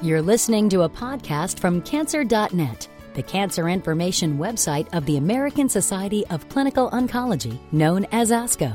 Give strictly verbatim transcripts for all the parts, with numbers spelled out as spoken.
You're listening to a podcast from Cancer dot net, the cancer information website of the American Society of Clinical Oncology, known as ASCO.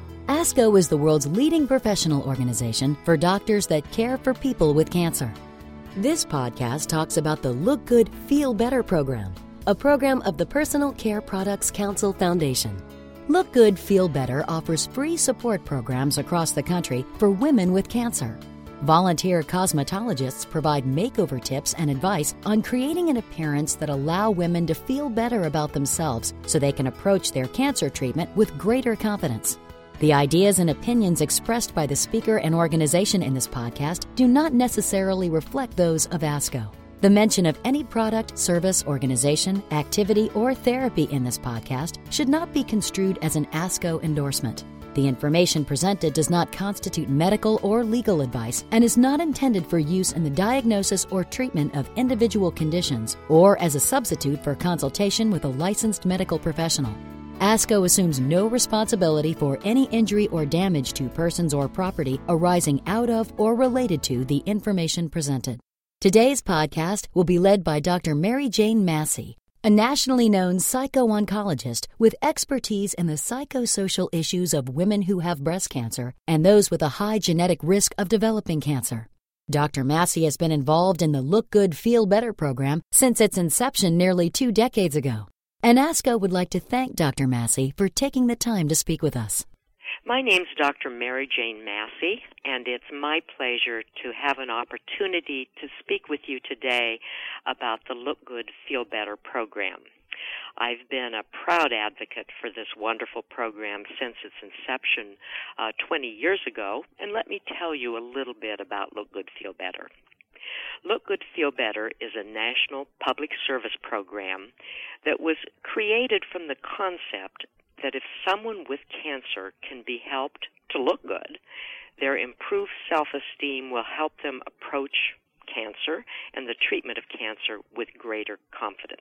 ASCO is the world's leading professional organization for doctors that care for people with cancer. This podcast talks about the Look Good, Feel Better program, a program of the Personal Care Products Council Foundation. Look Good, Feel Better offers free support programs across the country for women with cancer. Volunteer cosmetologists provide makeover tips and advice on creating an appearance that allow women to feel better about themselves so they can approach their cancer treatment with greater confidence. The ideas and opinions expressed by the speaker and organization in this podcast do not necessarily reflect those of ASCO. The mention of any product, service, organization, activity, or therapy in this podcast should not be construed as an ASCO endorsement. The information presented does not constitute medical or legal advice and is not intended for use in the diagnosis or treatment of individual conditions or as a substitute for consultation with a licensed medical professional. ASCO assumes no responsibility for any injury or damage to persons or property arising out of or related to the information presented. Today's podcast will be led by Doctor Mary Jane Massey, a nationally known psycho-oncologist with expertise in the psychosocial issues of women who have breast cancer and those with a high genetic risk of developing cancer. Doctor Massey has been involved in the Look Good, Feel Better program since its inception nearly two decades ago. And ASCO would like to thank Doctor Massey for taking the time to speak with us. My name's Doctor Mary Jane Massey, and it's my pleasure to have an opportunity to speak with you today about the Look Good, Feel Better program. I've been a proud advocate for this wonderful program since its inception uh, twenty years ago, and let me tell you a little bit about Look Good, Feel Better. Look Good, Feel Better is a national public service program that was created from the concept that if someone with cancer can be helped to look good, their improved self-esteem will help them approach cancer and the treatment of cancer with greater confidence.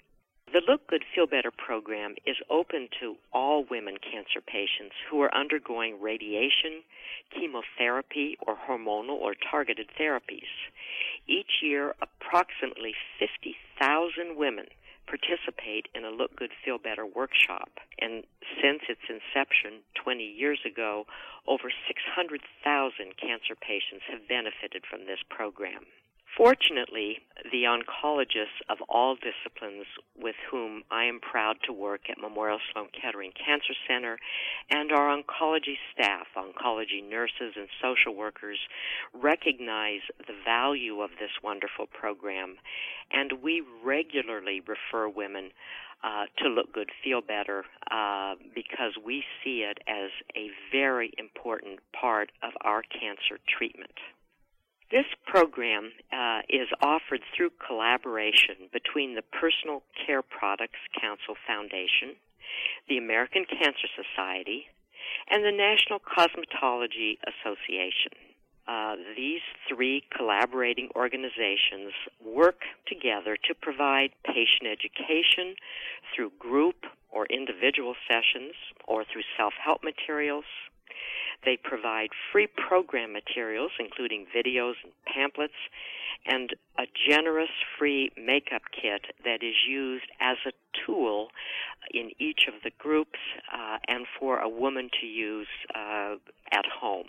The Look Good, Feel Better program is open to all women cancer patients who are undergoing radiation, chemotherapy, or hormonal or targeted therapies. Each year, approximately fifty thousand women participate in a Look Good, Feel Better workshop. And since its inception twenty years ago, over six hundred thousand cancer patients have benefited from this program. Fortunately, the oncologists of all disciplines with whom I am proud to work at Memorial Sloan Kettering Cancer Center and our oncology staff, oncology nurses and social workers, recognize the value of this wonderful program, and we regularly refer women uh, to Look Good, Feel Better uh, because we see it as a very important part of our cancer treatment. This program uh, is offered through collaboration between the Personal Care Products Council Foundation, the American Cancer Society, and the National Cosmetology Association. Uh, these three collaborating organizations work together to provide patient education through group or individual sessions or through self-help materials. They provide free program materials, including videos and pamphlets, and a generous free makeup kit that is used as a tool in each of the groups uh, and for a woman to use uh, at home.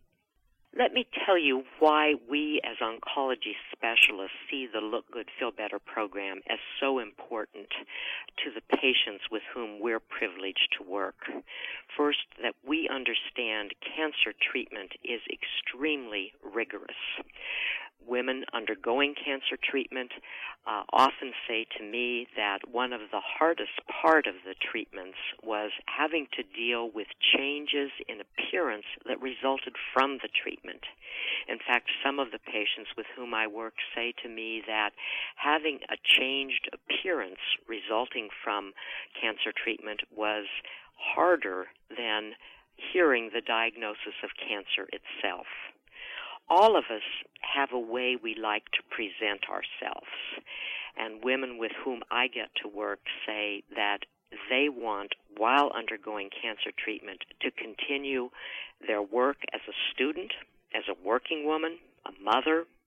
Let me tell you why we as oncology specialists see the Look Good, Feel Better program as so important to the patients with whom we're privileged to work. First, that we understand cancer treatment is extremely rigorous. Women undergoing cancer treatment uh, often say to me that one of the hardest part of the treatments was having to deal with changes in appearance that resulted from the treatment. In fact, some of the patients with whom I work say to me that having a changed appearance resulting from cancer treatment was harder than hearing the diagnosis of cancer itself. All of us have a way we like to present ourselves, and women with whom I get to work say that they want, while undergoing cancer treatment, to continue their work as a student, as a working woman, a mother,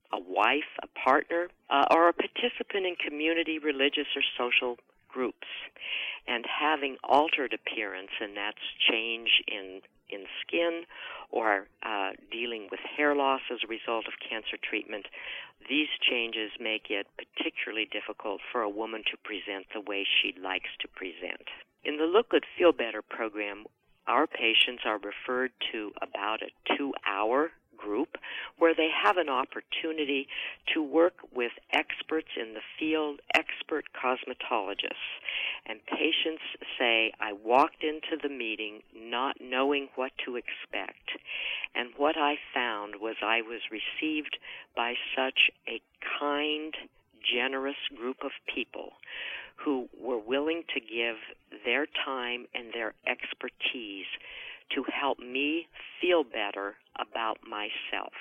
a wife, a partner, uh, or a participant in community, religious, or social groups. And having altered appearance, and that's change in in skin or uh, dealing with hair loss as a result of cancer treatment, these changes make it particularly difficult for a woman to present the way she likes to present. In the Look Good, Feel Better program, our patients are referred to about a two-hour group where they have an opportunity to work with experts in the field, expert cosmetologists. And patients say, I walked into the meeting not knowing what to expect. And what I found was I was received by such a kind, generous group of people who were willing to give their time and their expertise to help me feel better about myself.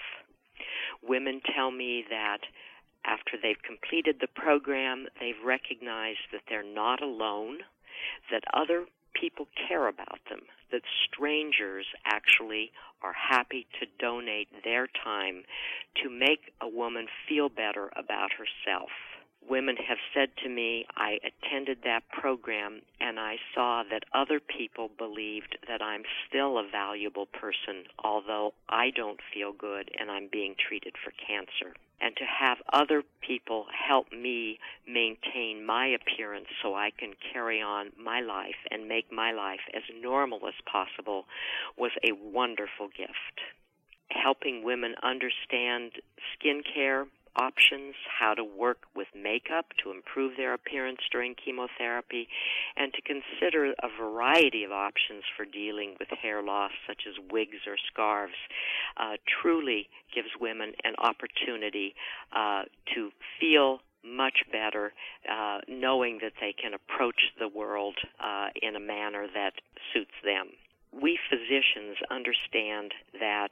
Women tell me that after they've completed the program, they've recognized that they're not alone, that other people care about them, that strangers actually are happy to donate their time to make a woman feel better about herself. Women have said to me, I attended that program and I saw that other people believed that I'm still a valuable person, although I don't feel good and I'm being treated for cancer. And to have other people help me maintain my appearance so I can carry on my life and make my life as normal as possible was a wonderful gift. Helping women understand skincare options, how to work with makeup to improve their appearance during chemotherapy, and to consider a variety of options for dealing with hair loss, such as wigs or scarves, uh, truly gives women an opportunity uh, to feel much better, uh, knowing that they can approach the world uh, in a manner that suits them. We physicians understand that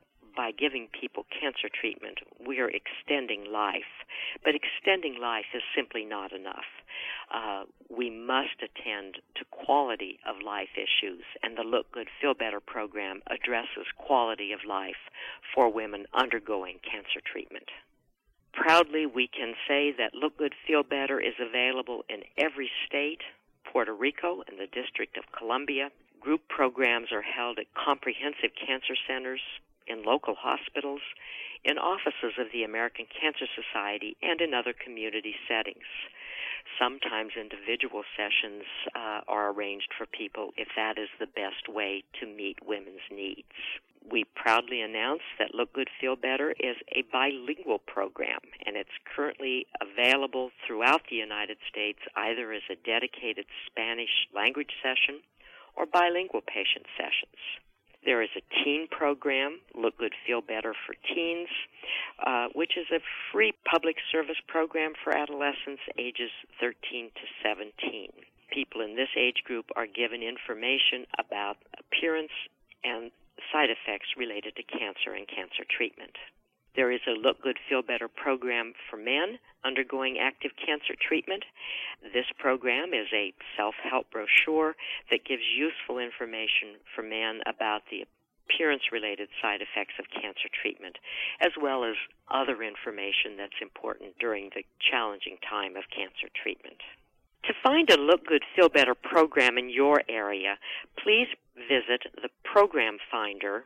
by giving people cancer treatment, we are extending life. But extending life is simply not enough. Uh, we must attend to quality of life issues, and the Look Good, Feel Better program addresses quality of life for women undergoing cancer treatment. Proudly, we can say that Look Good, Feel Better is available in every state, Puerto Rico and the District of Columbia. Group programs are held at comprehensive cancer centers, in local hospitals, in offices of the American Cancer Society, and in other community settings. Sometimes individual sessions uh, are arranged for people if that is the best way to meet women's needs. We proudly announce that Look Good, Feel Better is a bilingual program, and it's currently available throughout the United States either as a dedicated Spanish language session or bilingual patient sessions. There is a teen program, Look Good, Feel Better for Teens, uh, which is a free public service program for adolescents ages thirteen to seventeen. People in this age group are given information about appearance and side effects related to cancer and cancer treatment. There is a Look Good, Feel Better program for men undergoing active cancer treatment. This program is a self-help brochure that gives useful information for men about the appearance-related side effects of cancer treatment, as well as other information that's important during the challenging time of cancer treatment. To find a Look Good, Feel Better program in your area, please visit the Program Finder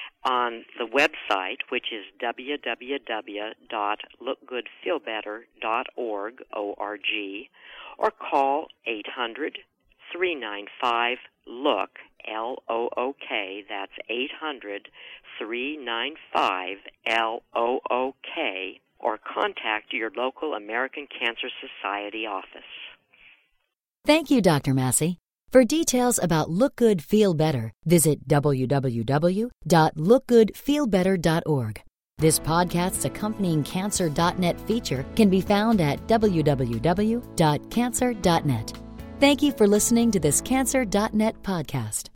on the website, which is w w w dot look good feel better dot org, O R G, or call eight hundred, three nine five, LOOK, L O O K, that's eight hundred, three nine five, L O O K, or contact your local American Cancer Society office. Thank you, Doctor Massey. For details about Look Good, Feel Better, visit w w w dot look good feel better dot org. This podcast's accompanying cancer dot net feature can be found at w w w dot cancer dot net. Thank you for listening to this cancer dot net podcast.